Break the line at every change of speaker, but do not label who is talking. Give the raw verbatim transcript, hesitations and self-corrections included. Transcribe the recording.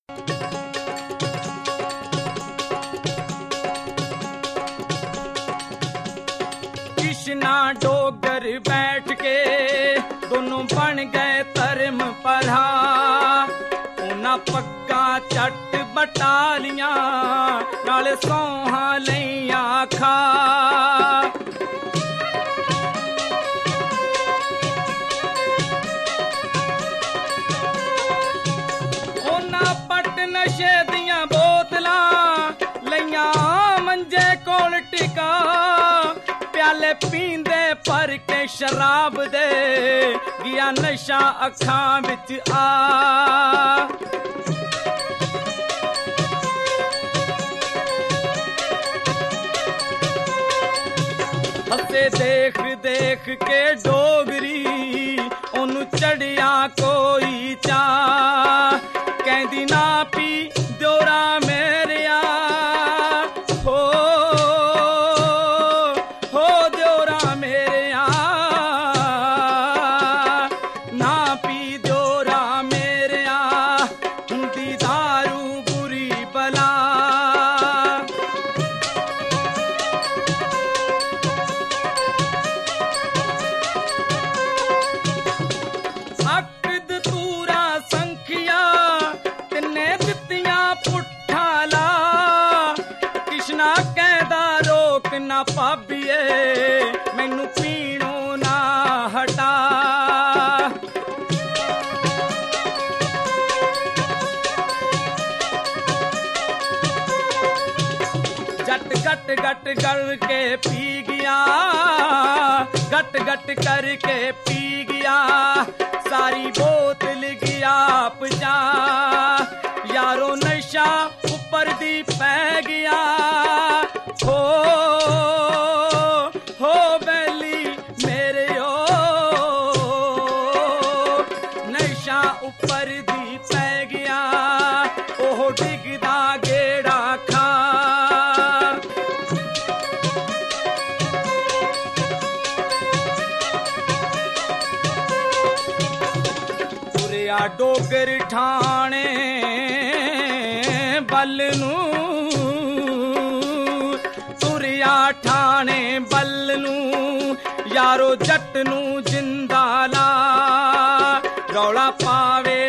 कृष्णा डोगर बैठ के दोनों बन गए धर्म परा, उन्हां पग्गा चट बटालियां नाले सौहां लईयां खा। उन्हां पट नशे दियां बोतलां लईयां मंजे कोल टिका, प्याले पींदे भर के शराब दे गया नशा अखां विच आ। हसे देख देख के डोगरी ओनू चढ़िया कोई चा, कहंदी ना पी दियोरा मेरिया हो हो दियोरा मेरिया, ना पी दियोरा मेरिया हुंदी दारू बुरी बला। अकद तूरा संखिया तिन्ने दित्तियां पुट्ठा ला, कृष्णा कहदा रोक ना भाबीए मैनू पीणों ना हटा। जट गट गट करके पी गया, गट गट करके पी गया, सारी बोतल गया पजा। यारो नशा ऊपर दी पै गया, हो हो बैली मेरे ओ नशा ऊपर दी पै गया, ओह डिगदा गेड़ा खा। तुरिया डोगर ठाणे बल नूं, तुरिया ठाणे बल नूं, यारो जट नूं जिंदा ला, रौला पावे